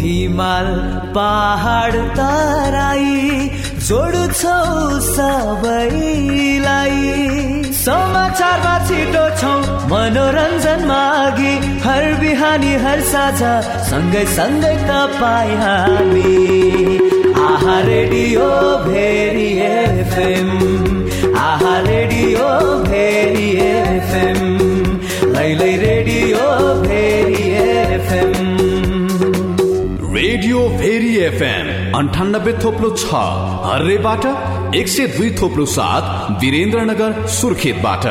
हिमाल पहाड तराई जोड्छौ सबैलाई। समाचारमा छिटो छौ मनोरञ्जनमा अघि, हर बिहानी हर साझा सँगै सँगै तपाईँ हामी। Aaha radio Bheri FM, Aaha radio Bheri FM, लैलै radio Bheri FM. Radio Bheri FM 98.6 हर्रेबाट, 102.7 वीरेन्द्रनगर सुर्खेतबाट।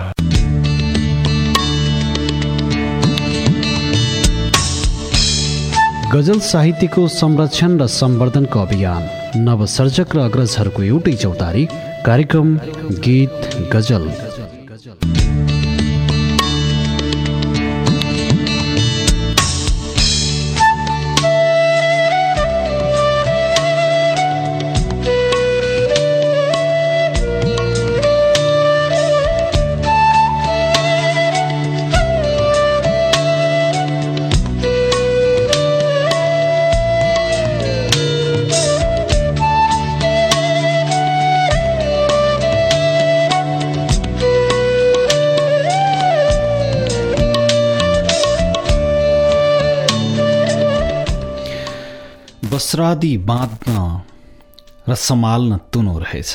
गजल साहित्यको संरक्षण र सम्वर्धनको अभियान, नवसर्जक र अग्रजहरूको एउटै चौतारी कार्यक्रम गीत गजल। बस्रादी बाँध्न र सम्हाल्न तुनो रहेछ,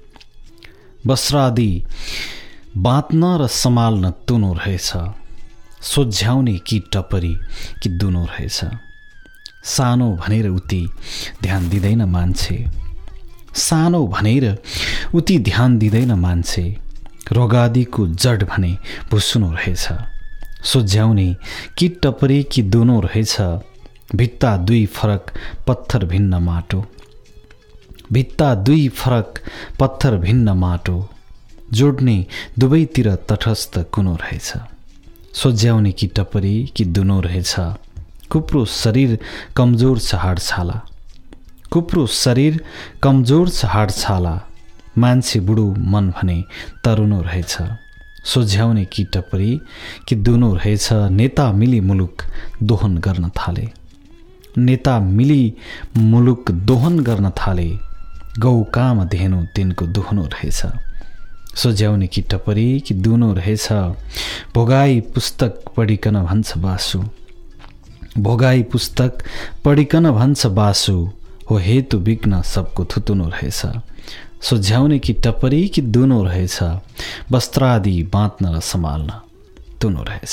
बस्रादी बाँध्न र सम्हाल्न तुनो रहेछ, सोझ्याउने कि टपरी कि दुनो रहेछ। सानो भनेर उति ध्यान दिँदैन मान्छे, सानो भनेर उति ध्यान दिँदैन मान्छे, रोगादीको जड भने भुसुनो रहेछ। सोझ्याउने कि टपरी कि दुनो रहेछ, भित्ता दुई फरक पत्थर भिन्न माटो, भित्ता दुई फरक पत्थर भिन्न माटो, जोड्ने दुवैतिर तटस्थ कुनो रहेछ। सोझ्याउने कि टपरी कि दुनो रहेछ, कुप्रो शरीर कमजोर छ हाडछाला, कुप्रो शरीर कमजोर छ हाडछाला, मान्छे बुढो मन भने तरुनो रहेछ। सोझ्याउने कि टपरी कि दुनो रहेछ, नेता मिली मुलुक दोहन गर्न थाले, नेता मिली मुलुक दोहन गर्न थाले, गौ काम धेनु तिनको दुहनो रहेछ। सोझ्याउने कि टपरी कि दुनो रहेछ, भोगाई पुस्तक पढिकन भन्छ बासु, भोगाई पुस्तक पढिकन भन्छ बासु, हो हेतु विघ्न सबको थुतुनो रहेछ। सोझ्याउने कि टपरी कि दुनो रहेछ, वस्त्रादि बाँध्न र सम्हाल्न तुनो रहेछ।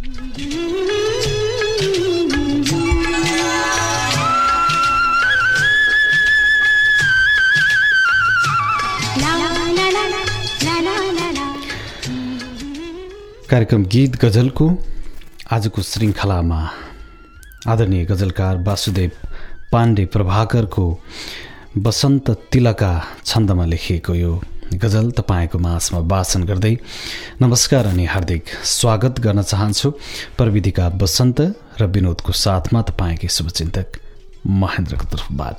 कार्यक्रम गीत गजलको आजको श्रृङ्खलामा आदरणीय गजलकार वासुदेव पाण्डे प्रभाकरको बसन्त तिलका छन्दमा लेखिएको यो गजल तपाईँको माझमा वाचन गर्दै नमस्कार अनि हार्दिक स्वागत गर्न चाहन्छु। प्रविधिका बसन्त र विनोदको साथमा तपाईँकै शुभचिन्तक महेन्द्रको तर्फबाट।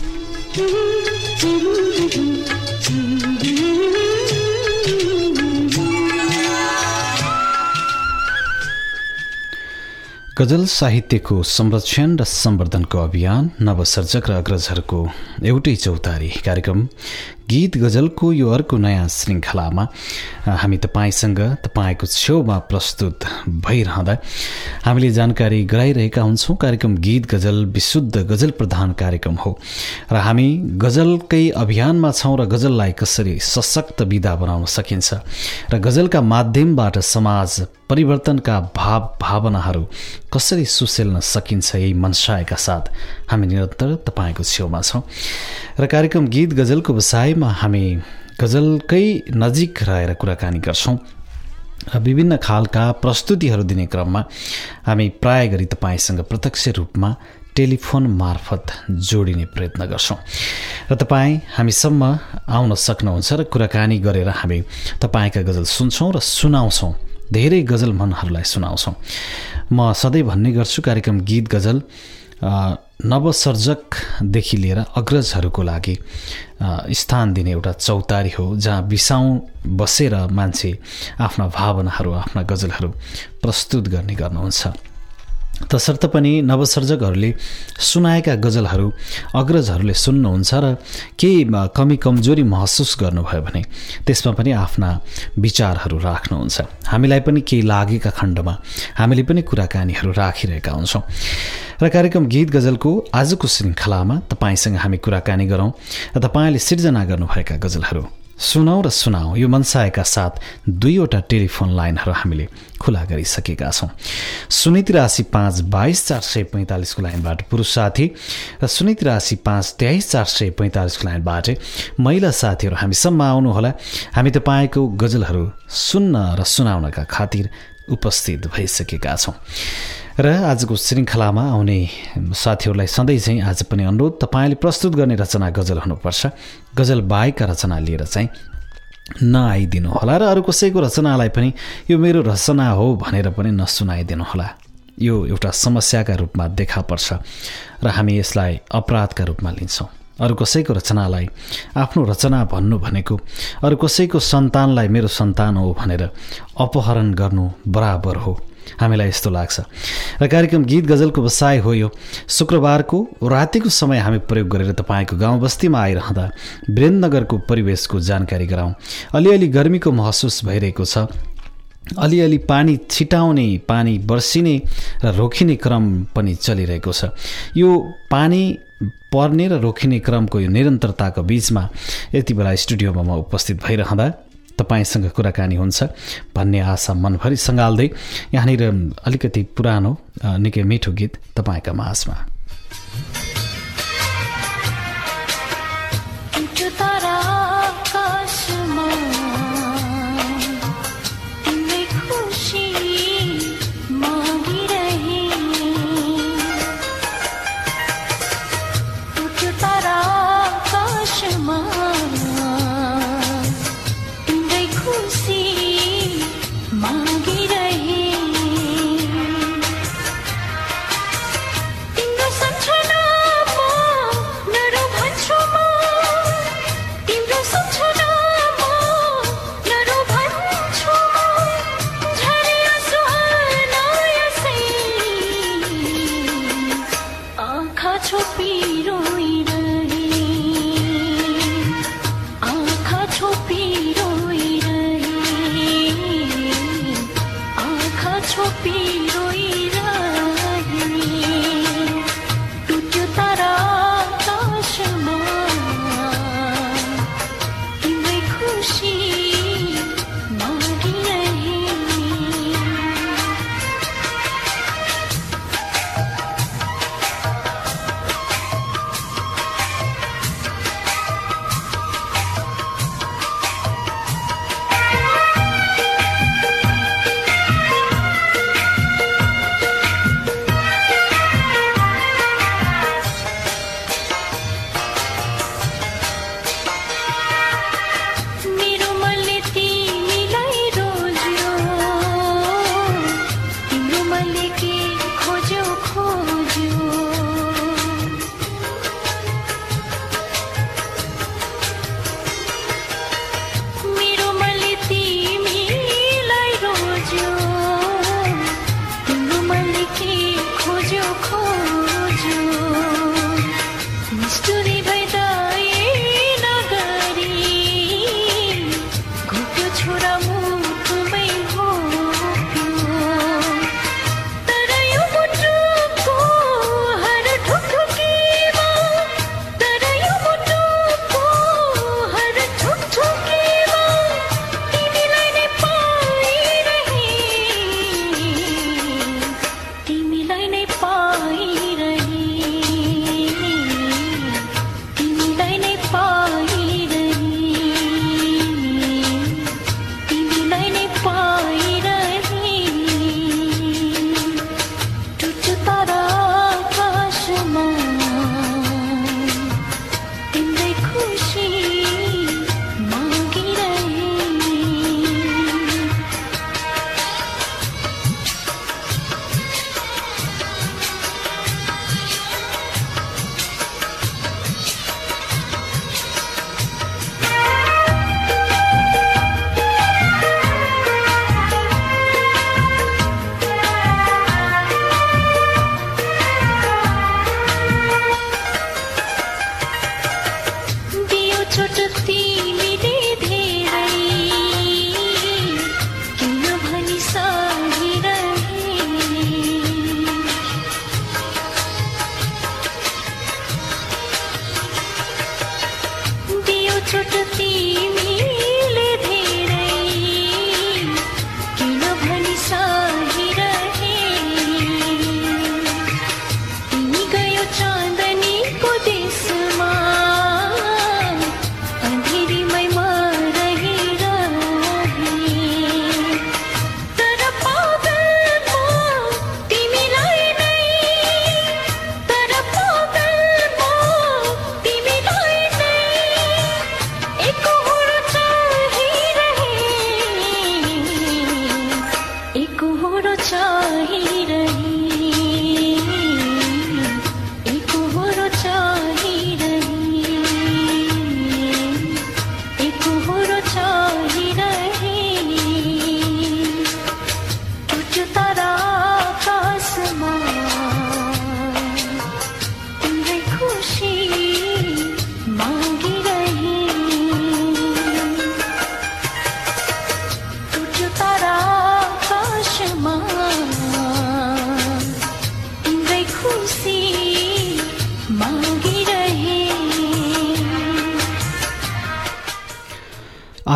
गजल साहित्यको संरक्षण र सम्वर्धनको अभियान, नवसर्जक र अग्रजहरूको एउटै चौतारी कार्यक्रम गीत गजलको यो अर्को नयाँ श्रृङ्खलामा हामी तपाईँसँग तपाईँको छेउमा प्रस्तुत भइरहँदा हामीले जानकारी गराइरहेका हुन्छौँ। कार्यक्रम गीत गजल विशुद्ध गजल प्रधान कार्यक्रम हो र हामी गजलकै अभियानमा छौँ र गजललाई कसरी सशक्त विधा बनाउन सकिन्छ र गजलका माध्यमबाट समाज परिवर्तनका भावनाहरू कसरी सुसेल्न सकिन्छ, यही मनसायका साथ हामी निरन्तर तपाईँको छेउमा छौँ र कार्यक्रम गीत गजलको विषयमा हामी गजलकै नजिक रहेर कुराकानी गर्छौँ र विभिन्न खालका प्रस्तुतिहरू दिने क्रममा हामी प्राय गरी तपाईँसँग प्रत्यक्ष रूपमा टेलिफोन मार्फत जोडिने प्रयत्न गर्छौँ र तपाईँ हामीसम्म आउन सक्नुहुन्छ र कुराकानी गरेर हामी तपाईँका गजल सुन्छौँ र सुनाउँछौँ, धेरै गजल मनहरूलाई सुनाउँछौँ। म सधैँ भन्ने गर्छु कार्यक्रम गीत गजल नवसर्जकदेखि लिएर अग्रजहरूको लागि स्थान दिने एउटा चौतारी हो, जहाँ बिसाउँ बसेर मान्छे आफ्ना भावनाहरू आफ्ना गजलहरू प्रस्तुत गर्ने गर्नुहुन्छ। तसर्थ पनि नवसर्जकहरूले सुनाएका गजलहरू अग्रजहरूले सुन्नुहुन्छ र केही कमी कमजोरी महसुस गर्नुभयो भने त्यसमा पनि आफ्ना विचारहरू राख्नुहुन्छ। हामीलाई पनि केही लागेका खण्डमा हामीले पनि कुराकानीहरू राखिरहेका हुन्छौँ र कार्यक्रम गीत गजलको आजको श्रृङ्खलामा तपाईँसँग हामी कुराकानी गरौँ र तपाईँले सिर्जना गर्नुभएका गजलहरू सुनौ र सुनाऊ यो मनसायका साथ 2वटा टेलिफोन लाइनहरू हामीले खुला गरिसकेका छौँ। 083522445 को लाइनबाट पुरुष साथी र 08352234445 को लाइनबाट महिला साथीहरू हामीसम्म आउनुहोला। हामी तपाईँको गजलहरू सुन्न र सुनाउनका खातिर उपस्थित भइसकेका छौँ र आजको श्रृङ्खलामा आउने साथीहरूलाई सधैँ चाहिँ आज पनि अनुरोध, तपाईँले प्रस्तुत गर्ने रचना गजल हुनुपर्छ। गजल बाहेकका रचना लिएर चाहिँ नआइदिनु होला र अरू कसैको रचनालाई पनि यो मेरो रचना हो भनेर पनि नसुनाइदिनु होला। यो एउटा समस्याका रूपमा देखा पर्छ र हामी यसलाई अपराधका रूपमा लिन्छौँ। अरू कसैको रचनालाई आफ्नो रचना भन्नु भनेको अरू कसैको सन्तानलाई मेरो सन्तान हो भनेर अपहरण गर्नु बराबर हो, हामीलाई यस्तो लाग्छ। र कार्यक्रम गीत गजलको बसाइ हो यो शुक्रबारको रातिको समय हामी प्रयोग गरेर तपाईँको गाउँ बस्तीमा आइरहँदा वीरेन्द्रनगरको परिवेशको जानकारी गराउँ। अलिअलि गर्मीको महसुस भइरहेको छ, अलिअलि पानी छिटाउने, पानी बर्सिने र रोकिने क्रम पनि चलिरहेको छ। यो पानी पर्ने र रोकिने क्रमको यो निरन्तरताको बीचमा यति बेला स्टुडियोमा म उपस्थित भइरहँदा तपाईँसँग कुराकानी हुन्छ भन्ने आशा मनभरि सँगाल्दै यहाँनिर अलिकति पुरानो निकै मिठो गीत तपाईँका माझमा। sunshine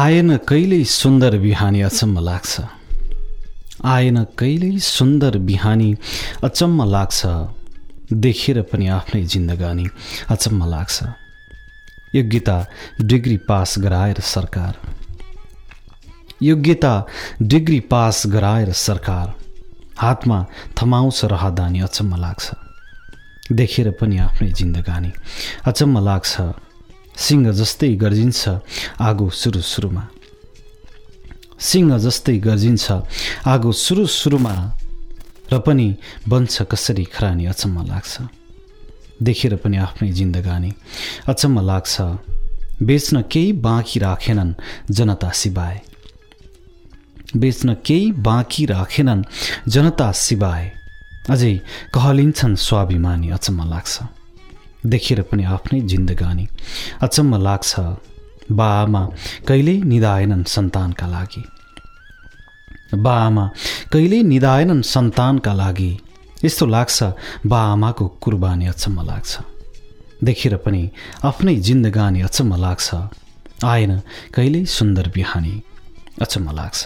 आएन कहिल्यै सुन्दर बिहानी अचम्म लाग्छ, आएन कहिल्यै सुन्दर बिहानी अचम्म लाग्छ, देखेर पनि आफ्नै जिन्दगानी अचम्म लाग्छ। योग्यता डिग्री पास गराएर सरकार, योग्यता डिग्री पास गराएर सरकार, हातमा थमाउँछ राहदानी अचम्म लाग्छ, देखेर पनि आफ्नै जिन्दगानी अचम्म लाग्छ। सिंह जस्तै गर्जिन्छ आगो सुरु सुरुमा, सिंह जस्तै गर्जिन्छ आगो सुरु सुरुमा, र पनि बन्छ कसरी खरानी अचम्म लाग्छ, देखेर पनि आफ्नै जिन्दगानी अचम्म लाग्छ। बेच्न केही बाँकी राखेनन् जनता सिवाय, बेच्न केही बाँकी राखेनन् जनता सिवाय, अझै कहलिन्छन् स्वाभिमानी अचम्म लाग्छ, देखेर पनि आफ्नै जिन्दगानी अचम्म लाग्छ। बाआमा कहिल्यै निदाएनन् सन्तानका लागि, बाआमा कहिल्यै निदाएनन् सन्तानका लागि, यस्तो लाग्छ बाआमाको कुर्बानी अचम्म लाग्छ, देखेर पनि आफ्नै जिन्दगानी अचम्म लाग्छ। आएन कहिल्यै सुन्दर बिहानी अचम्म लाग्छ।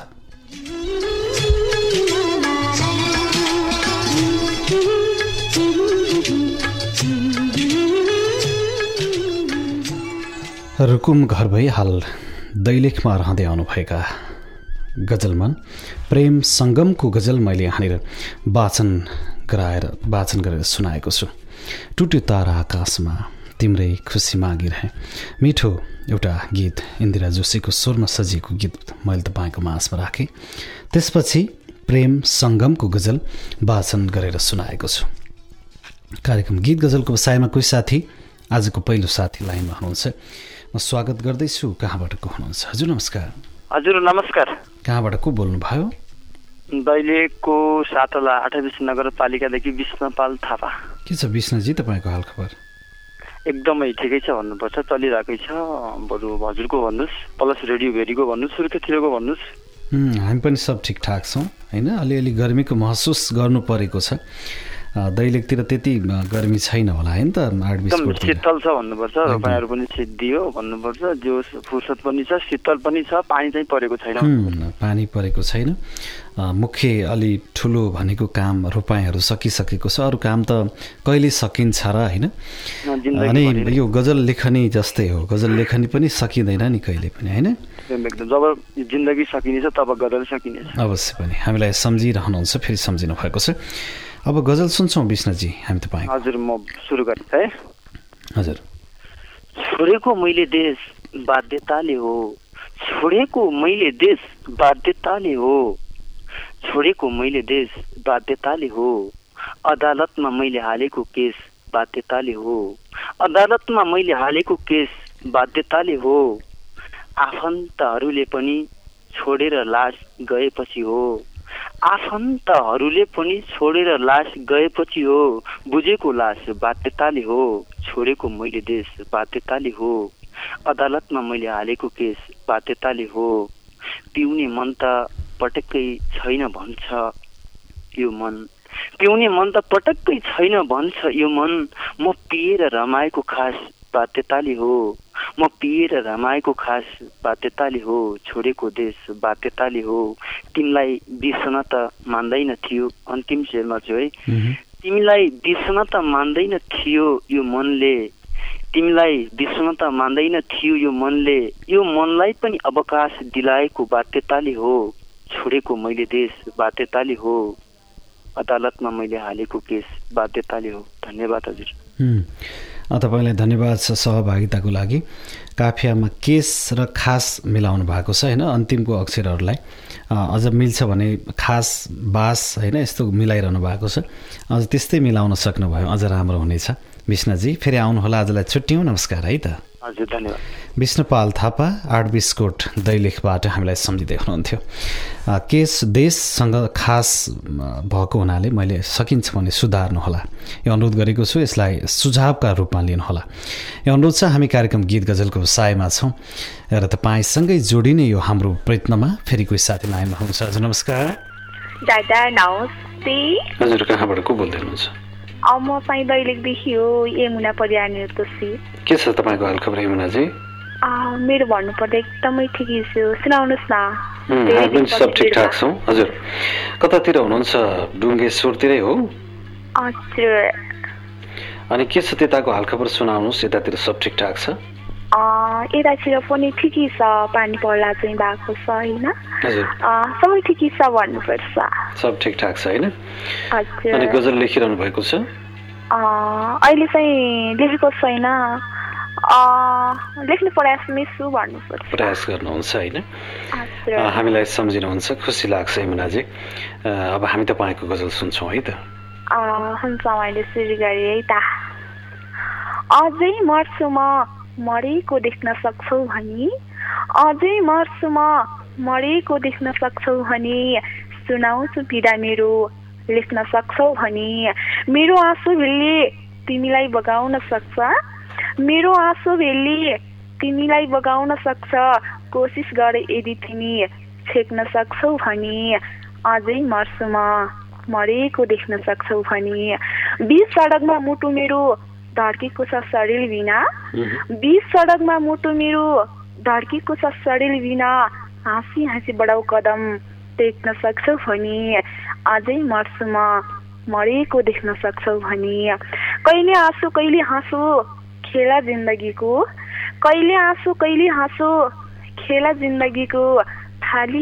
रुकुम घर भई हाल दैलेखमा रहँदै आउनुभएका गजलमान प्रेम सङ्गमको गजल मैले यहाँनिर वाचन गरेर सुनाएको छु। टुट्यो तारा आकाशमा तिम्रै खुसी मागिरहे, मिठो एउटा गीत इन्दिरा जोशीको स्वरमा सजिएको गीत मैले तपाईँको माझमा राखेँ। त्यसपछि प्रेम सङ्गमको गजल वाचन गरेर सुनाएको छु। कार्यक्रम गीत गजलको बसाइमा कोही साथी, आजको पहिलो साथी लाइनमा हुनुहुन्छ, म स्वागत गर्दैछु। कहाँबाट को हुनुहुन्छ? हजुर नमस्कार। हजुर नमस्कार। कहाँबाट को बोल्नुभयो? दैलेखको सातला 28 नगरपालिकादेखि विष्णुपाल थापा। के छ विष्णुजी तपाईँको हालखबर? एकदमै ठिकै छ भन्नुपर्छ, चलिरहेकै छ। बरु हजुरको भन्नुहोस्, प्लस रेडियो भेरीको भन्नुहोस्, सुर्खेततिरको भन्नुहोस्। हामी पनि सब ठिकठाक छौँ होइन। अलिअलि गर्मीको महसुस गर्नु परेको छ। दैलेखतिर त्यति गर्मी छैन होला है त? एकदम शीतल छ भन्नुपर्छ, रोपाइँहरू पनि सिद्धियो भन्नुपर्छ, जो फुर्सद पनि छ, शीतल पनि छ, पानी चाहिँ परेको छैन। पानी परेको छैन। मुख्य अलि ठुलो भनेको काम रोपाइँहरू सकिसकेको छ, अरू काम त कहिले सकिन्छ र होइन। अनि यो गजल लेखनी जस्तै हो, गजल लेखनी पनि सकिँदैन नि कहिले पनि होइन। एकदम जब जिन्दगी सकिनेछ तब गजल सकिनेछ। अवश्य पनि हामीलाई सम्झिरहनुहुन्छ, फेरि सम्झिनु भएको छ। अब गजल सुन्छौँ विष्णुजी हामी तपाईँ। हजुर म सुरु गरेँ है। हजुर। छोडेको मैले देश बाध्यताले हो, छोडेको मैले देश बाध्यताले हो, छोडेको मैले देश बाध्यताले हो, अदालतमा मैले हालेको केस बाध्यताले हो, अदालतमा मैले हालेको केस बाध्यताले हो, आफन्तहरूले पनि छोडेर लास गएपछि हो, आफन्तहरूले पनि छोडेर लास गएपछि हो, बुझेको लास बाध्यताले हो, छोडेको मैले देश बाध्यताले हो, अदालतमा मैले हालेको केस बाध्यताले हो, पिउने मन त पटक्कै छैन भन्छ यो मन, पिउने मन त पटक्कै छैन भन्छ यो मन, म पिएर रमाएको खास बाध्यताले हो, म पिएर रमाएको खास बाध्यताले हो, छोडेको देश बाध्यताले हो, तिमीलाई बिर्सन त मान्दैन थियो। अन्तिम शेरमा छु है। तिमीलाई बिर्सन त मान्दैन थियो यो मनले, तिमीलाई बिर्सन त मान्दैन थियो यो मनले, यो मनलाई पनि अवकाश दिलाएको बाध्यताले हो, छोडेको मैले देश बाध्यताले हो, अदालतमा मैले हालेको केस बाध्यताले हो। धन्यवाद हजुर। तपाईँलाई धन्यवाद छ सहभागिताको लागि। काफियामा केस र खास मिलाउनु भएको छ होइन, अन्तिमको अक्षरहरूलाई अझ मिल्छ भने खास बास होइन यस्तो मिलाइरहनु भएको छ। अझ त्यस्तै मिलाउन सक्नुभयो अझ राम्रो हुनेछ। विष्णुजी फेरि आउनुहोला, आजलाई छुट्यौँ, नमस्कार है त। हजुर धन्यवाद। विष्णुपाल थापा 8 बिस्कोट दैलेखबाट हामीलाई सम्झिँदै हुनुहुन्थ्यो। केस देशसँग खास भएको हुनाले मैले सकिन्छ भने सुधार्नुहोला यो अनुरोध गरेको छु, यसलाई सुझावका रूपमा लिनुहोला यो अनुरोध छ। हामी कार्यक्रम गीत गजलको व्यवसायमा छौँ र तपाईँसँगै जोडिने यो हाम्रो प्रयत्नमा फेरि कोही साथी लाइनमा हुनुहुन्छ। हजुर नमस्कार। दादा नमस्ते। हजुर कहाँबाट को बोल्दै हुनुहुन्छ? म चाहिँ दैलेखदेखि हो, यमुना परियार निर्दोषी। के छ तपाईँको हालखबर यमुनाजी? मेरो भन्नुपर्दा एकदमै ठिकै छु, सुनाउनुहोस् न। हामी पनि सब ठिकठाक छौँ। हजुर कतातिर हुनुहुन्छ? डुङ्गेश्वरतिरै हो? हजुर। अनि के छ त्यताको हालखबर सुनाउनुहोस्, यतातिर सब ठिकठाक छ? यतातिर पनि ठिकै छ, पानी पर्ला चाहिँ भएको छ होइन। हजुर सबै ठिकै छ भन्नुपर्छ। सब ठिकठाक छ होइन? हजुर। अनि गजल लेखिरहनु भएको छ? अहिले चाहिँ लेखेको छैन, लेख्ने प्रयासमै छु भन्नुपर्छ। प्रयास गर्नुहुन्छ होइन? हामीलाई सम्झिनुहुन्छ, खुसी लाग्छ यमुनाजी। अब हामी तपाईँको गजल सुन्छौँ है त। हुन्छ, मैले सुरु गरेँ है त। अझै मर्छु म मरेको देख्न सक्छौ भनी, अझै मर्छु म मरेको देख्न सक्छौ भनी, सुनाउँछु पीडा मेरो लेख्न सक्छौ भनी, मेरो आँसु भेलले तिमीलाई बगाउन सक्छ, मेरो आँसु भेलले तिमीलाई बगाउन सक्छ, कोसिस गरे यदि तिमी छेक्न सक्छौ भनी, अझै मर्छु म मरेको देख्न सक्छौ भनी, बीच सडकमा मुटु मेरो धड्केको छ शरीर बिना, बीच सडकमा मुटु मेरो धड्केको छ शरीर बिना, हाँसी हाँसी बढाउ कदम टेक्न सक्छौ भनी, अझै मर्छु म मरेको देख्न सक्छौ भनी, कहिले आँसु कहिले हाँसो खेला जिन्दगीको, कहिले आँसु कहिले हाँसो खेला जिन्दगीको, थाली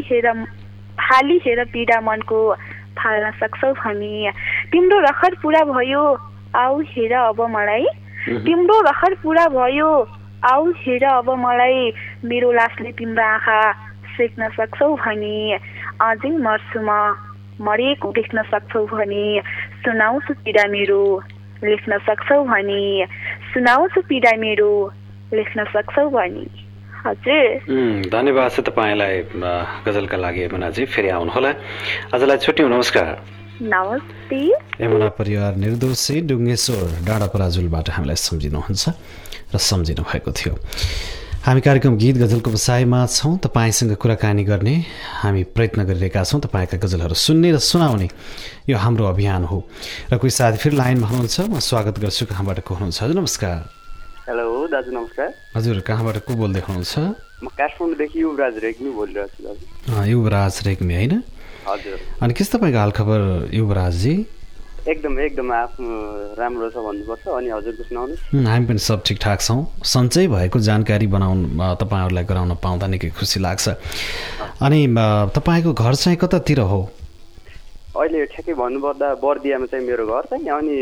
हेर पीडा मनको फाल्न सक्छौ भनी, तिम्रो रखर पुरा भयो आऊ हेर अब मलाई, तिम्रो रखर पुरा भयो आऊ हेर अब मलाई, मेरो लासले तिम्रो आँखा सेक्न सक्छौ भनी, अझै मर्छु म मरेको देख्न सक्छौ भनी, सुनाउँछु पीडा मेरो लेख्न सक्छौ भनी, सुनाउँछु पीडा मेरो लेख्न सक्छौ भनी। हजुर धन्यवाद छ तपाईँलाई गजलका लागि यमुनाजी। फेरि आउनुहोला, आजलाई छुट्टी, नमस्कार। नमस्ते। यमुना परिवार निर्दोषी डुङ्गेश्वर डाँडा पराजुलबाट हामीलाई सम्झिनुहुन्छ र सम्झिनु भएको थियो। हामी कार्यक्रम गीत गजलको बसाइमा छौँ, तपाईँसँग कुराकानी गर्ने हामी प्रयत्न गरिरहेका छौँ, तपाईँका गजलहरू सुन्ने र सुनाउने यो हाम्रो अभियान हो। र कोही साथी फेरि लाइनमा हुनुहुन्छ, म स्वागत गर्छु। कहाँबाट को हुनुहुन्छ? हजुर नमस्कार। हेलो दाजु नमस्कार। हजुर कहाँबाट को बोल्दै हुनुहुन्छ? म काठमाडौँदेखि युवराज रेग्मी बोलिरहेको छु दाजु। युवराज रेग्मी होइन? हजुर। अनि के छ तपाईँको हालखबर युवराजजी? एकदम आफ्नो राम्रो छ भन्नुपर्छ। अनि हजुरको सुनाउनुहोस्। हामी पनि सब ठिकठाक छौँ। सन्चै भएको जानकारी तपाईँहरूलाई गराउन पाउँदा निकै खुसी लाग्छ। अनि तपाईँको घर चाहिँ कतातिर हो? अहिले ठ्याक्कै भन्नुपर्दा बर्दियामा चाहिँ मेरो घर चाहिँ, अनि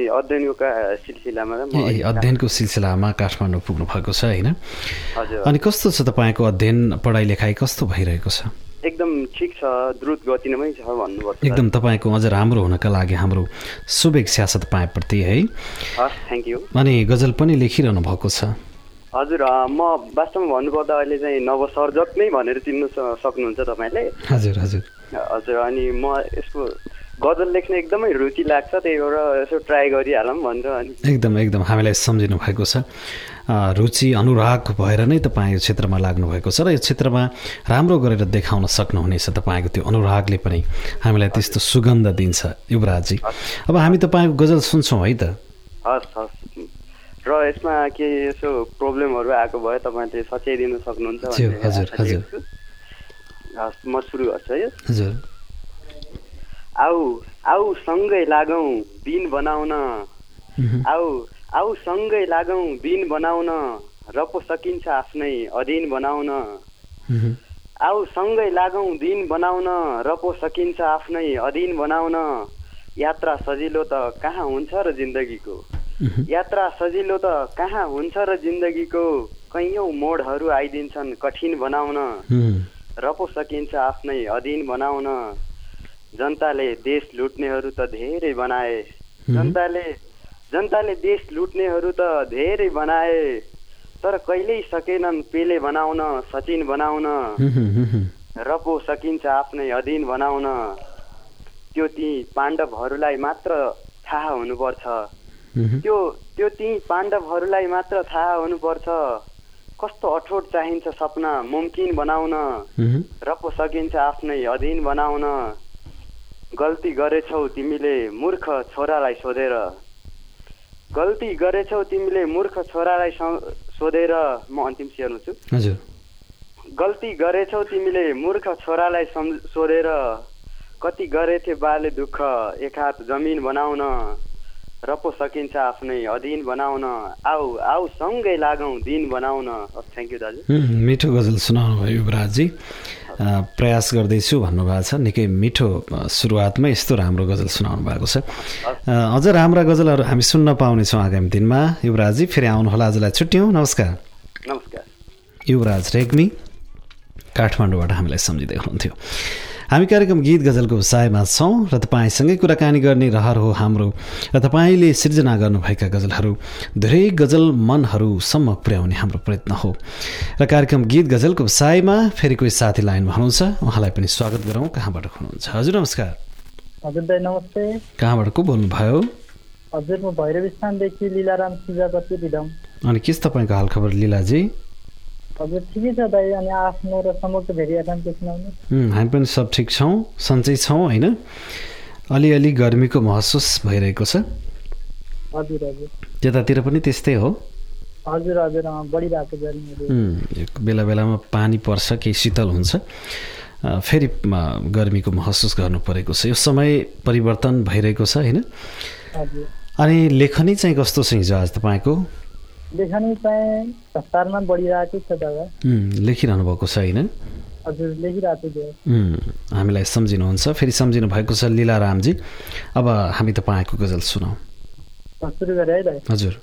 अध्ययनको सिलसिलामा काठमाडौँ पुग्नु भएको छ होइन? हजुर। अनि कस्तो छ तपाईँको अध्ययन पढाइ लेखाइ कस्तो भइरहेको छ? एकदम ठिक छ, द्रुत गतिमै छ भन्नुपर्छ। एकदम तपाईँको अझ राम्रो हुनका लागि हाम्रो शुभेच्छा छ तपाईँप्रति है। Thank you. अनि गजल पनि लेखिरहनु भएको छ? हजुर, म वास्तवमा भन्नुपर्दा अहिले चाहिँ नवसर्जक नै भनेर चिन्नु सक्नुहुन्छ तपाईँले। हजुर हजुर हजुर। अनि म यसको गजल लेख्न एकदमै रुचि लाग्छ, त्यही भएर यसो ट्राई गरिहालौँ भनेर। अनि एकदम हामीलाई सम्झिनु भएको छ, रुचि अनुराग भएर नै तपाईँ यो क्षेत्रमा लाग्नु भएको छ र यो क्षेत्रमा राम्रो गरेर देखाउन सक्नुहुनेछ। तपाईँको त्यो अनुरागले पनि हामीलाई त्यस्तो सुगन्ध दिन्छ युवराजजी। अब हामी तपाईँको गजल सुन्छौँ है त? हस् हस्। र यसमा के यसो प्रब्लमहरू आएको भए तपाईँले सच्याइदिनु सक्नुहुन्छ? हजुर हजुर। हस्, म सुरु गर्छु है। हजुर। आऊ सँगै लागौँ दिन बनाउन, आऊ सँगै लागौँ दिन बनाउन, र पो सकिन्छ आफ्नै अधीन बनाउन, आऊ सँगै लागौँ दिन बनाउन, र पो सकिन्छ आफ्नै अधीन बनाउन, यात्रा सजिलो त कहाँ हुन्छ र जिन्दगीको, यात्रा सजिलो त कहाँ हुन्छ र जिन्दगीको, कैयौँ मोडहरू आइदिन्छन् कठिन बनाउन, र पो सकिन्छ आफ्नै अधीन बनाउन, जनताले देश लुट्नेहरू त धेरै बनाए, जनताले देश लुट्नेहरू त धेरै बनाए, तर कहिल्यै सकेनन् पेले बनाउन सचिन बनाउन, र पो सकिन्छ आफ्नै अधीन बनाउन, त्यो ती पाण्डवहरूलाई मात्र थाहा हुनुपर्छ, त्यो ती पाण्डवहरूलाई मात्र थाहा हुनुपर्छ, कस्तो अठोट चाहिन्छ सपना मुमकिन बनाउन, र पो सकिन्छ आफ्नै अधीन बनाउन, गल्ती गरेछौ तिमीले मूर्ख छोरालाई सोधेर, गल्ती गरेछौ तिमीले मूर्ख छोरालाई सोधेर म अन्तिम सेयरमा छु। हजुर। गल्ती गरेछौ तिमीले मूर्ख छोरालाई सोधेर कति गरेथे बाले दुःख एक हात जमिन बनाउन र पो सकिन्छ आफ्नै अधीन बनाउन आऊ आऊ सँगै लागौँ दिन बनाउन। थ्याङ्क यू दाजु। मिठो गजल सुनाउनु भयो युवराजजी। प्रयास गर्दैछु भन्नुभएको छ। निकै मिठो सुरुवातमै यस्तो राम्रो गजल सुनाउनु भएको छ। अझ राम्रा गजलहरू हामी सुन्न पाउनेछौँ आगामी दिनमा। युवराजजी फेरि आउनुहोला। आजलाई छुट्यौँ। नमस्कार। नमस्कार। युवराज रेग्मी काठमाडौँबाट हामीलाई सम्झिँदै हुनुहुन्थ्यो। हामी कार्यक्रम गीत गजलको व्यवसायमा छौँ र तपाईँसँगै कुराकानी गर्ने रहर हो हाम्रो र तपाईँले सिर्जना गर्नुभएका गजलहरू धेरै गजल मनहरूसम्म पुर्याउने हाम्रो प्रयत्न हो र कार्यक्रम गीत गजलको व्यवसायमा फेरि कोही साथी लाइनमा हुनुहुन्छ। उहाँलाई पनि स्वागत गरौँ। कहाँबाट हुनुहुन्छ? हजुर नमस्कार। हजुर दाइ नमस्ते। कहाँबाट को बोल्नुभयो? हजुर म भैरव स्थानदेखि लीलाराम सिजापति रिदम। अनि के छ तपाईँको हालखबर लीलाजी? हजुर ठिकै छ दाइ। अनि आफ्नो र समग्र भेरी एफएमको सुनाउनु। हामी पनि सब ठिक छौँ, सन्चै छौँ होइन? अलिअलि गर्मीको महसुस भइरहेको छ। हजुर हजुर। त्यतातिर पनि त्यस्तै हो? हजुर हजुर बढिरहेको गर्मी। बेला बेलामा पानी पर्छ, केही शीतल हुन्छ, फेरि गर्मीको महसुस गर्नु परेको छ। यो समय परिवर्तन भइरहेको छ होइन? हजुर। अनि लेखनी चाहिँ कस्तो छ हिजो आज तपाईँको? लेखनी चाहिँ हस्तारमा बढिरहेको छ दादा। लेखिरहनु भएको छ होइन? हजुर लेखिरहेको छु। हामीलाई सम्झिनुहुन्छ, फेरि सम्झिनु भएको छ लीलारामजी। अब हामी तपाईँको गजल सुनाऊ। सुरु गरे है दाइ। हजुर।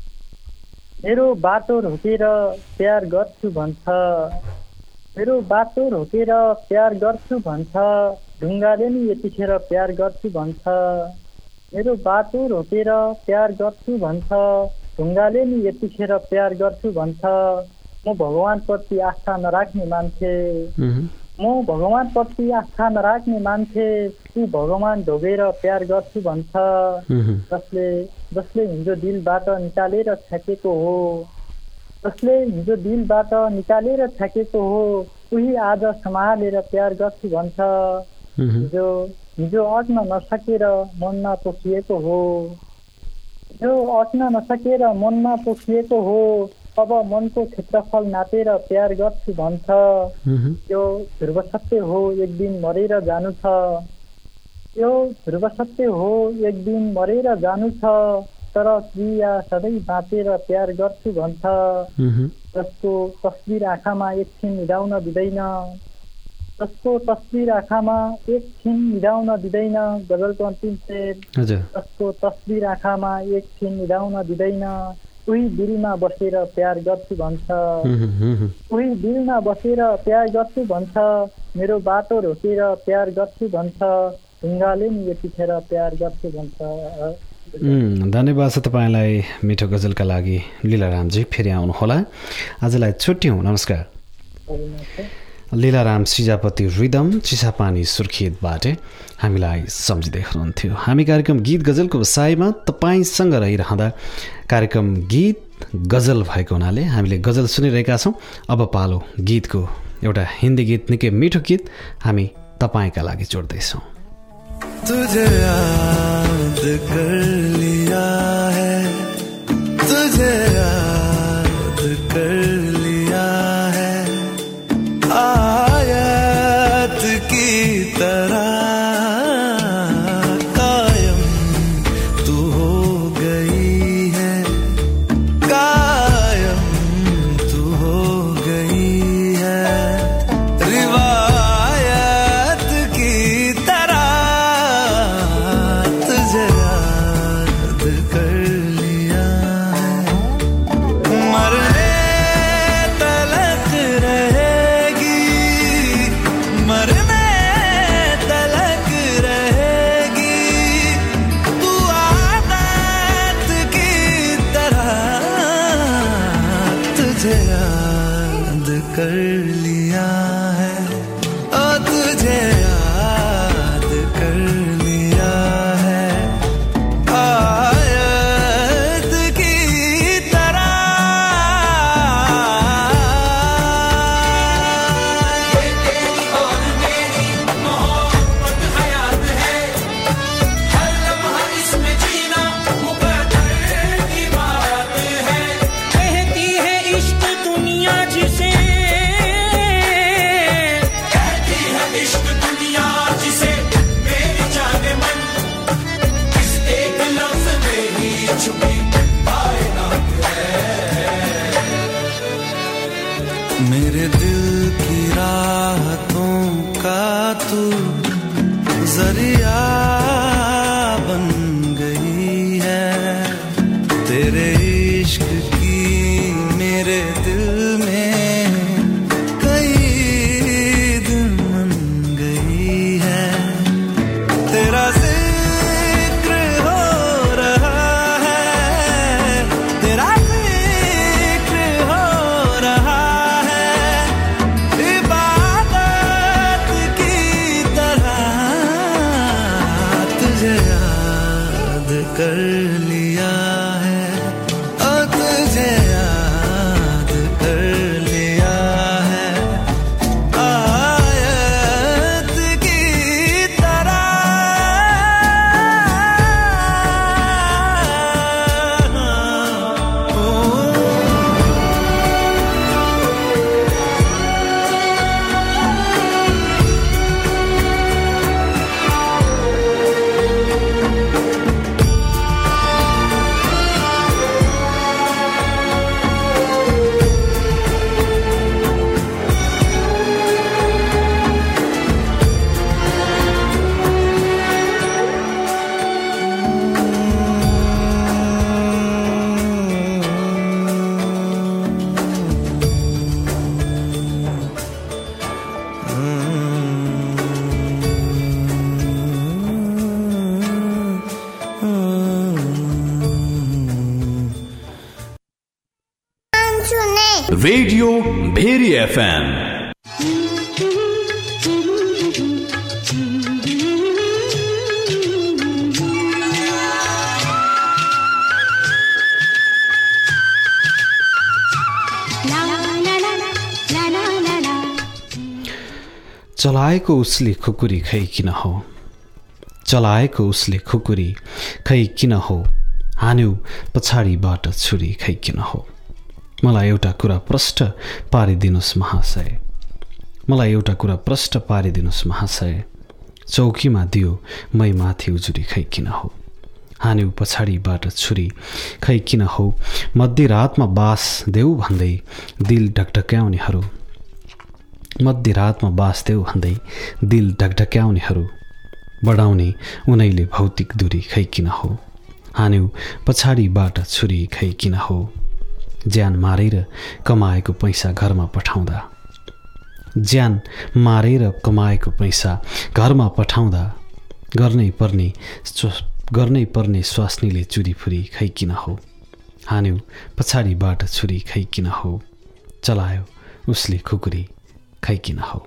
मेरो बाटो रोकेर प्यार गर्छु भन्छ, मेरो बाटो रोकेर प्यार गर्छु भन्छ, ढुङ्गाले नि यतिखेर प्यार गर्छु भन्छ। मेरो बाटो रोकेर प्यार गर्छु भन्छ, ढुङ्गाले नि यतिखेर प्यार गर्छु भन्छ। म भगवानप्रति आस्था नराख्ने मान्छे, म भगवानप्रति आस्था नराख्ने मान्छे, तू भगवान ढोगेर प्यार गर्छु भन्छ। जसले हिजो दिलबाट निकालेर छ्याकेको हो, जसले हिजो दिलबाट निकालेर छ्याकेको हो, उही आज सम्हालेर प्यार गर्छु भन्छ। हिजो अट्न नसकेर मनमा पोखिएको हो, जो अट्न नसकेर मनमा पोखिएको हो, अब मनको क्षेत्रफल नापेर प्यार गर्छु भन्छ। यो ध्रुव सत्य हो एक दिन मरेर जानु छ, यो ध्रुव सत्य हो एक दिन मरेर जानु छ, तर क्रिया सधैँ बाँचेर प्यार गर्छु भन्छ। जसको तस्बिर आँखामा एकछिन मिलाउन दिँदैन, जसको तस्बिर आँखामा एकछिन मिलाउन दिँदैन, गजलको अन्तिम शेर। जसको तस्बिर आँखामा एकछिन मिलाउन दिँदैन, उही दिलमा बसेर प्यार गर्छु भन्छ, उही दिलमा बसेर प्यार गर्छु भन्छ। मेरो बाटो रोकेर प्यार गर्छु भन्छ, ढुङ्गाले नि यतिखेर प्यार गर्छु भन्छ। धन्यवाद छ तपाईँलाई मिठो गजलका लागि लीलारामजी। फेरि आउनुहोला। आजलाई छुट्यौँ। नमस्कार। लीलाराम सिजापति रिदम चिसापानी सुर्खेतबाट हामीलाई सम्झिँदै हुनुहुन्थ्यो। हामी कार्यक्रम गीत गजलको व्यवसायमा तपाईँसँग रहिरहँदा कार्यक्रम गीत गजल भएको हुनाले हामीले गजल सुनिरहेका छौँ। अब पालो गीतको। एउटा हिन्दी गीत, निकै मिठो गीत हामी तपाईँका लागि जोड्दैछौँ। तुझे याद कर लिया है, तुझे याद कर लिया है, आयत की तरह कायम तू हो गई है, कायम तू हो गई है, रिवायत की तरह तुझे याद कर लिया है। मरने तलक रहेगी, मरने तलक रहेगी, तू आदत की तरह तुझे याद कर लिया है, ओ तुझे याद कर लिया है, आयत की तरह। ये तेरी और मेरी मोहब्बत हयात है, हर लम्हा इसमें जीना मुकद्दर मेरे दिल की राहतों का तू जरिया बन गई है, तेरे इश्क की मेरे दिल में कई दिन बन गई है, तेरा जिक्र हो रहा है, तेरा जिक्र हो रहा है, इबादत की तरह तुझे याद कर लिया है, तुझे याद कर लिया है, आयत की तरह। Radio Bheri FM। चलाएको उसले खुकुरी खै किन हो, चलाएको उसले खुकुरी खै किन हो, हान्यो पछाडिबाट छुरी खै किन हो। मलाई एउटा कुरा प्रष्ट पारिदिनुस् महाशय, मलाई एउटा कुरा प्रष्ट पारिदिनुस् महाशय, चौकीमा दियो मै माथि उजुरी खै किन हो, हान्यो पछाडिबाट छुरी खै किन हो। मध्यरातमा बास देऊ भन्दै दिल ढकढक्याउनेहरू, मध्यरातमा बास देऊ भन्दै दिल ढकढक्याउनेहरू, बढाउने उनैले भौतिक दूरी खै किन हो, हान्यो पछाडिबाट छुरी खै किन हो। ज्यान मारेर कमाएको पैसा घरमा पठाउँदा, ज्यान मारेर कमाएको पैसा घरमा पठाउँदा, गर्नै पर्ने स्वास्नीले चुरीफुरी खै किन हो, हान्यो पछाडिबाट छुरी खै किन हो, चलायो उसले खुकुरी खै किन हो।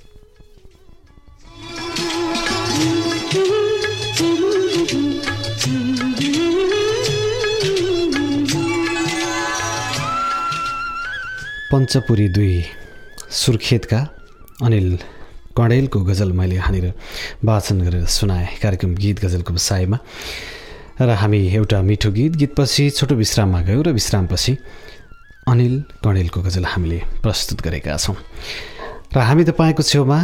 पञ्चपुरी 2 सुर्खेतका अनिल कणेलको गजल मैले यहाँनिर वाचन गरेर सुनाएँ कार्यक्रम गीत गजलको विषयमा। र हामी एउटा मिठो गीतपछि छोटो विश्राममा गयौँ र विश्रामपछि अनिल कणेलको गजल हामीले प्रस्तुत गरेका छौँ। र हामी तपाईँको छेउमा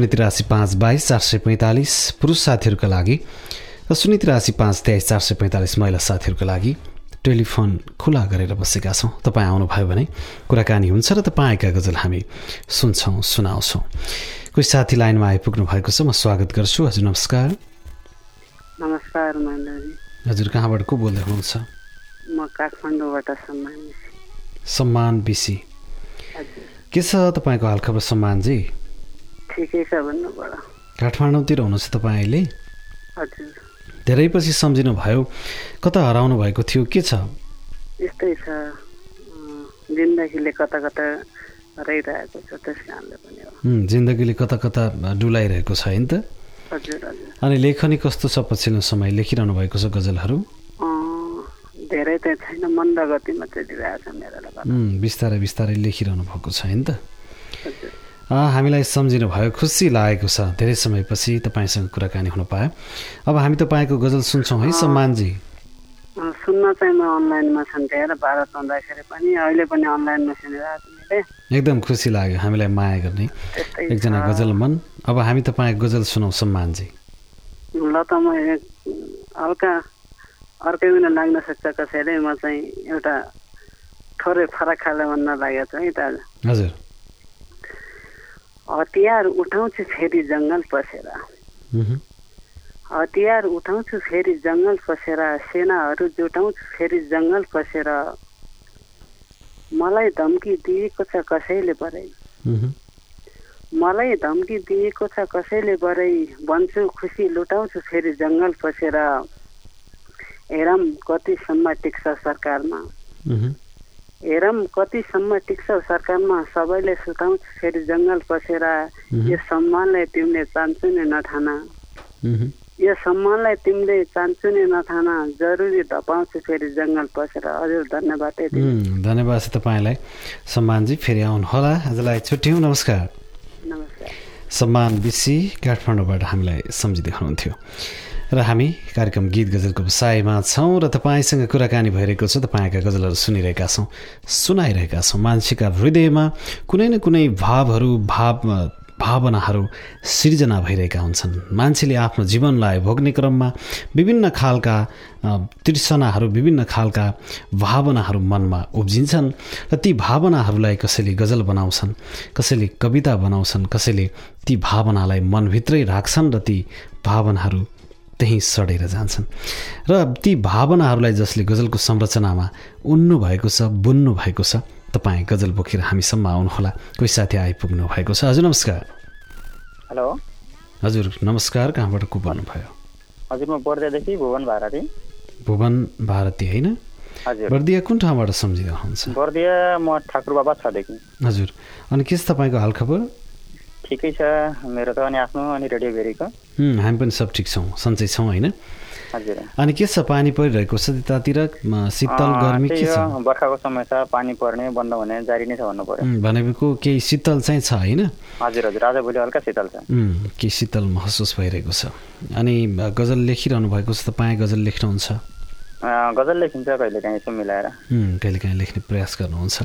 083522445 पुरुष साथीहरूका लागि र 083522445 महिला साथीहरूका लागि टेलिफोन खुला गरेर बसेका छौँ। तपाईँ आउनुभयो भने कुराकानी हुन्छ र तपाईँका गजल हामी सुन्छौँ सुनाउँछौँ। कोही साथी लाइनमा आइपुग्नु भएको छ, म स्वागत गर्छु। हजुर नमस्कार। नमस्कार महेन्द्रजी। हजुर कहाँबाट को बोल्दै हुनुहुन्छ? म काठमाडौँबाट सम्मान बिसी। के छ तपाईँको हालखबर सम्मानजी? ठिकै छ भन्नु पर्यो। काठमाडौँतिर हुनुहुन्छ तपाईँ अहिले? हजुर। धेरै पछि सम्झिनु भयो, कता हराउनु भएको थियो, के छ? यस्तै छ, जिन्दगीले कता कता हराइरहेको छ, त्यस कारणले पनि हो। जिन्दगीले कता कता डुलाइरहेको छ हैन त? हजुर हजुर। अनि लेखनी कस्तो छ? पछिल्लो समय लेखिरहनु भएको छ गजलहरू? धेरै त छैन, मन्द गतिमा चलिरहेको छ मेरो। बिस्तारै बिस्तारै लेखिरहनु भएको छ हैन त? हजुर। हामीलाई सम्झिनु भयो, खुसी लागेको छ धेरै समयपछि तपाईँसँग कुराकानी हुन पायो। अब हामी तपाईँको गजल सुन्छौँ है सम्मानजी? सुन्न चाहिँ म अनलाइनमा सुन्थेँ र भारत आउँदाखेरि पनि अहिले पनि अनलाइनमा सुनिरहेको छु। एकदम खुसी लाग्यो हामीलाई माया गर्ने एकजना गजल मन। अब हामी तपाईँको गजल सुनौँ सम्मानजी। ल त म हल्का अर्कै पनि लाग्न सक्छ कसैले म चाहिँ एउटा थोरै फरक खाले भन्न लागेको छु है त आज हजुर हतियार उठाउँछु फेरि जङ्गल पसेर हतियार उठाउँछु फेरि जङ्गल पसेर सेनाहरू जुटाउँछु फेरि जङ्गल पसेर मलाई धम्की दिएको छ कसैले बरै मलाई धम्की दिएको छ कसैले बरै भन्छु खुसी लुटाउँछु फेरि जङ्गल पसेर हेरौँ कतिसम्म टिक्छ सरकारमा हेरौँ कतिसम्म टिक्छ सरकारमा सबैले सुताउँछ फेरि जङ्गल पसेर यो सम्मानलाई तिमीले चाहन्छौ नि नठाना यो सम्मानलाई तिमीले चाहन्छौ नि नठाना जरुरी धपाउँछु फेरि जङ्गल पसेर हजुर धन्यवाद धन्यवाद छ तपाईँलाई सम्मानजी फेरि आउनुहोला आजलाई छुट्यौँ नमस्कार नमस्कार सम्मान विसी काठमाडौँबाट हामीलाई सम्झिँदै हुनुहुन्थ्यो र हामी कार्यक्रम गीत गजलको व्यवसायमा छौँ र तपाईँसँग कुराकानी भइरहेको छ तपाईँका गजलहरू सुनिरहेका छौँ सुनाइरहेका छौँ मान्छेका हृदयमा कुनै न कुनै भावनाहरू सिर्जना भइरहेका हुन्छन् मान्छेले आफ्नो जीवनलाई भोग्ने क्रममा विभिन्न खालका तृष्णाहरू विभिन्न खालका भावनाहरू मनमा उब्जिन्छन् र ती भावनाहरूलाई कसैले गजल बनाउँछन् कसैले कविता बनाउँछन् कसैले ती भावनालाई मनभित्रै राख्छन् र ती भावनाहरू त्यहीँ सडेर जान्छन् र ती भावनाहरूलाई जसले गजलको संरचनामा उन्नु भएको छ बुन्नु भएको छ तपाईँ गजल बोकेर हामीसम्म आउनुहोला कोही साथी आइपुग्नु भएको छ हजुर नमस्कार हेलो हजुर नमस्कार कहाँबाट को भन्नुभयो हजुर म बर्दियादेखि भुवन भारती होइन हजुर बर्दिया कुन ठाउँबाट सम्झिँदै हुनुहुन्छ बर्दिया म ठाकुर बाबा छदेखि हजुर अनि के छ तपाईँको हालखबर ठिकै छ मेरो त अनि आफ्नो अनि रेडियो भेरीको हामी पनि सब ठिक छौँ सन्चै छौँ होइन हजुर अनि के छ पानी परिरहेको छ त्यतातिर शीतल गर्मी के छ बर्खाको समय छ पानी पर्ने बन्द हुने जारी नै छ भन्नु पर्यो भनेको केही शीतल चाहिँ छ होइन हजुर हजुर आज भोलि हल्का शीतल छ केही शीतल महसुस भइरहेको छ अनि गजल लेखिरहनु भएको छ तपाईँ गजल लेख्नुहुन्छ गजल लेखिन्छ कहिलेकाहीँ यसो मिलाएर कहिलेकाहीँ लेख्ने प्रयास गर्नुहुन्छ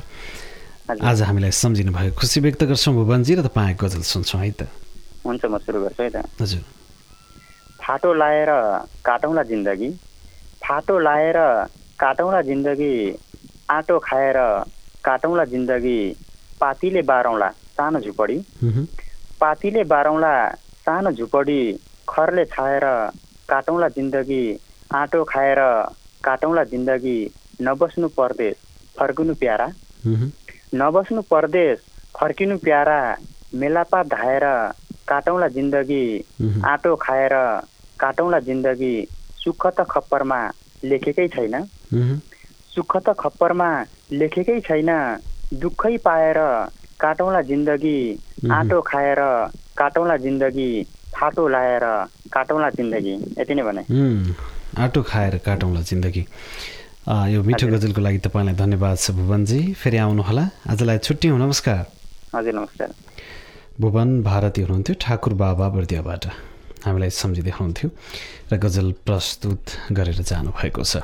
आज हामीलाई सम्झिनु भयो खुसी व्यक्त गर्छौँ भुवनजी र तपाईँ गजल सुन्छौँ है त हुन्छ म सुरु गर्छु है त हजुर फाटो लाएर काटौँला जिन्दगी फाटो लाएर काटौँला जिन्दगी आँटो खाएर काटौँला जिन्दगी पातीले बारौँला सानो झुपडी पातीले बारौँला सानो झुपडी खरले छाएर काटौँला जिन्दगी आँटो खाएर काटौँला जिन्दगी नबस्नु परदेश फर्किनु प्यारा नबस्नु परदेश फर्किनु प्यारा मेलापात धाएर काटौँला जिन्दगी आँटो खाएर काटौँला जिन्दगी सुख त खप्परमा लेखेकै छैन सुख त खप्परमा लेखेकै छैन दुःखै पाएर काटौँला जिन्दगी आँटो खाएर काटौँला जिन्दगी फाटो लाएर काटौँला जिन्दगी यति नै भने आँटो खाएर काटौँला जिन्दगी यो मिठो गजलको लागि तपाईँलाई धन्यवाद छ भुवनजी फेरि आउनुहोला आजलाई छुट्यौँ नमस्कार हजुर नमस्कार भुवन भारती हुनुहुन्थ्यो ठाकुर बाबा बर्दियाबाट हामीलाई सम्झिँदै हुनुहुन्थ्यो र गजल प्रस्तुत गरेर जानुभएको छ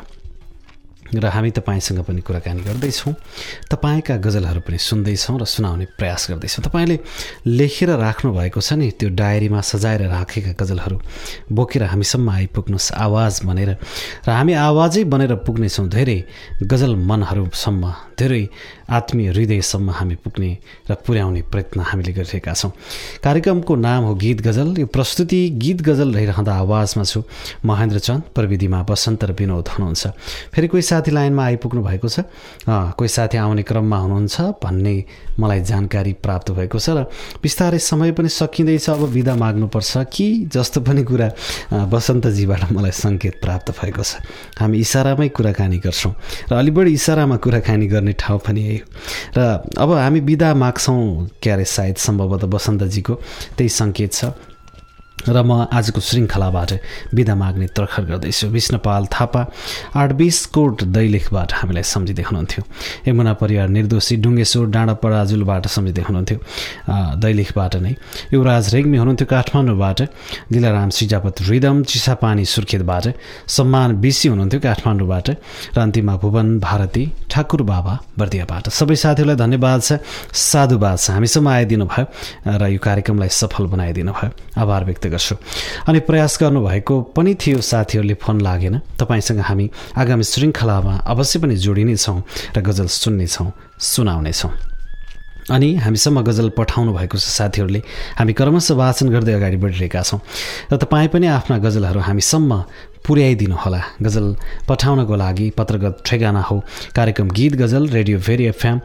र हामी तपाईँसँग पनि कुराकानी गर्दैछौँ तपाईँका गजलहरू पनि सुन्दैछौँ र सुनाउने प्रयास गर्दैछौँ तपाईँले लेखेर राख्नु भएको छ नि त्यो डायरीमा सजाएर राखेका गजलहरू बोकेर हामीसम्म आइपुग्नुहोस् आवाज भनेर र हामी आवाजै बनेर पुग्नेछौँ धेरै गजल मनहरूसम्म धेरै आत्मीय हृदयसम्म हामी पुग्ने र पुर्याउने प्रयत्न हामीले गरिरहेका छौँ कार्यक्रमको नाम हो गीत गजल यो प्रस्तुति गीत गजल रहिरहँदा आवाजमा छु महेन्द्र चन्द प्रविधिमा बसन्त र विनोद हुनुहुन्छ फेरि कोही साथी लाइनमा आइपुग्नु भएको छ कोही साथी आउने क्रममा हुनुहुन्छ भन्ने मलाई जानकारी प्राप्त भएको छ र बिस्तारै समय पनि सकिँदैछ अब बिदा माग्नुपर्छ कि जस्तो पनि कुरा बसन्तजीबाट मलाई सङ्केत प्राप्त भएको छ हामी इसारामै कुराकानी गर्छौँ र अलि बढी इसारामा कुराकानी गर्ने ठाउँ पनि यही र अब हामी बिदा माग्छौँ क्यारे सायद सम्भवतः बसन्तजीको त्यही सङ्केत छ र म आजको श्रृङ्खलाबाट बिदा माग्ने तर्खर गर्दैछु विष्णुपाल थापा 820 कोट दैलेखबाट हामीलाई सम्झिँदै हुनुहुन्थ्यो यमुना परिवार निर्दोषी डुङ्गेश्वर डाँडा पराजुलबाट सम्झिँदै हुनुहुन्थ्यो दैलेखबाट नै युवराज रेग्मी हुनुहुन्थ्यो काठमाडौँबाट दिलाराम सिजापत रिदम चिसापानी सुर्खेतबाट सम्मान बिसी हुनुहुन्थ्यो काठमाडौँबाट र अन्तिममा भुवन भारती ठाकुर बाबा बर्दियाबाट। सबै साथीहरूलाई धन्यवाद छ, साधुवाद छ, हामीसम्म आइदिनु भयो र यो कार्यक्रमलाई सफल बनाइदिनु भयो, आभार व्यक्त गर्छु। अनि प्रयास गर्नुभएको पनि थियो, साथीहरूले फोन लागेन। तपाईँसँग हामी आगामी श्रृङ्खलामा अवश्य पनि जोडिनेछौँ र गजल सुन्नेछौँ, सुनाउनेछौँ। अनि हामीसम्म गजल पठाउनु भएको छ साथीहरूले, हामी क्रमशः वाचन गर्दै अगाडि बढिरहेका छौँ र तपाईँ पनि आफ्ना गजलहरू हामीसम्म पुर्याइदिनु होला। गजल पठाउनको लागि पत्रगत ठेगाना हो कार्यक्रम गीत गजल, radio Bheri FM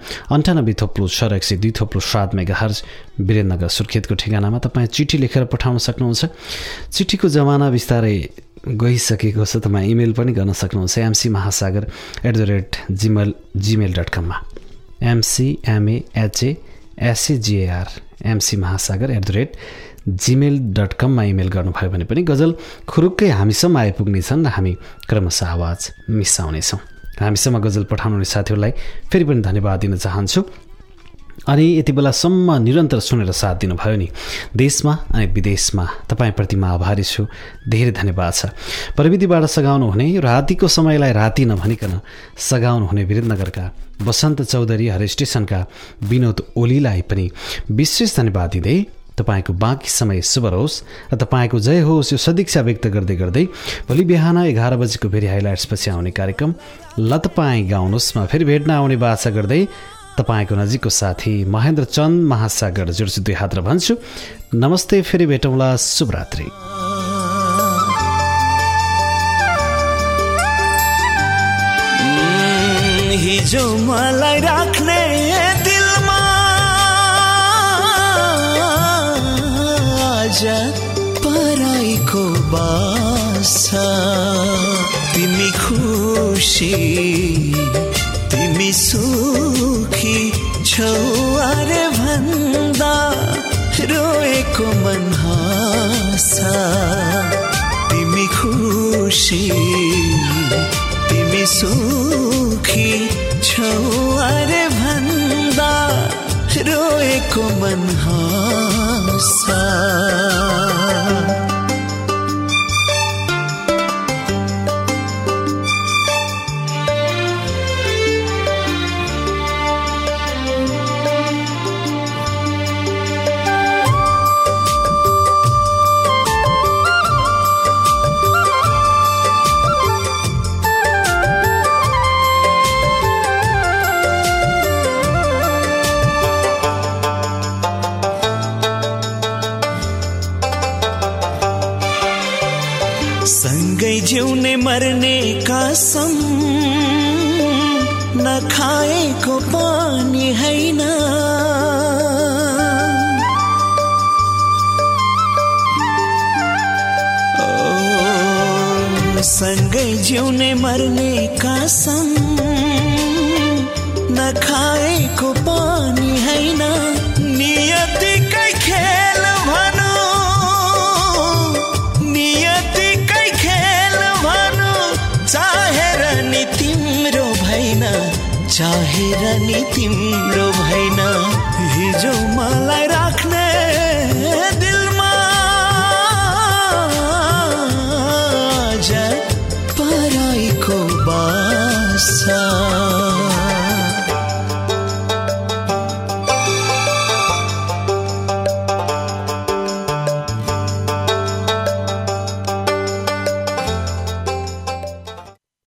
98.6 megahertz, Birendranagar सुर्खेतको ठेगानामा तपाईँ चिठी लेखेर पठाउन सक्नुहुन्छ। चिठीको जमाना बिस्तारै गइसकेको छ, तपाईँ इमेल पनि गर्न सक्नुहुन्छ mcmahasagar@gmail.com मा, MCMAHASAGAR mcmahasagar@gmail.com मा इमेल गर्नुभयो भने पनि गजल खुरुक्कै हामीसम्म आइपुग्नेछन् र हामी क्रमशः आवाज मिसाउनेछौँ। हामीसम्म गजल पठाउनुहुने साथीहरूलाई फेरि पनि धन्यवाद दिन चाहन्छु। अनि यति बेलासम्म निरन्तर सुनेर साथ दिनुभयो नि, देशमा अनि विदेशमा तपाईँप्रति म आभारी छु, धेरै धन्यवाद छ। प्रविधिबाट सघाउनु हुने, रातिको समयलाई राति नभनिकन सघाउनु हुने वीरेन्द्रनगरका वसन्त चौधरी, हर स्टेसनका विनोद ओलीलाई पनि विशेष धन्यवाद दिँदै तपाईँको बाँकी समय शुभ रहोस् र तपाईँको जय होस् यो सदिक्षा व्यक्त गर्दै गर्दै भोलि बिहान 11 बजेको फेरि हाइलाइट्सपछि आउने कार्यक्रम ल तपाईँ गाउनुहोस्मा फेरि भेट्न आउने बाचा गर्दै तपाईँको नजिकको साथी महेन्द्र चन्द महासागर जोड्छु दुई हात र भन्छु नमस्ते, फेरि भेटौँला, शुभरात्रि। हिजो मलाई राख्ने दिलमा आज पराईको बासा, तिमी खुसी तिमी सुखी छौ अरे भन्दा रोएको मन हाँसा, तिमी खुसी तिमी सुखी छौ अरे भन्दा रोएको मन हाँसा। सँगै जिउने मर्ने कसम नखाएको पानी हैन, सँगै जिउने मर्ने कसम नखाएको पानी हैन, नियतिकै खेल भनौ नियतिकै खेल भनौ, चाहेर नि तिम्रो भएन चाहेर नि तिम्रो भएन, हिजो मलाई राख्ने दिलमा आज पराईको बासा।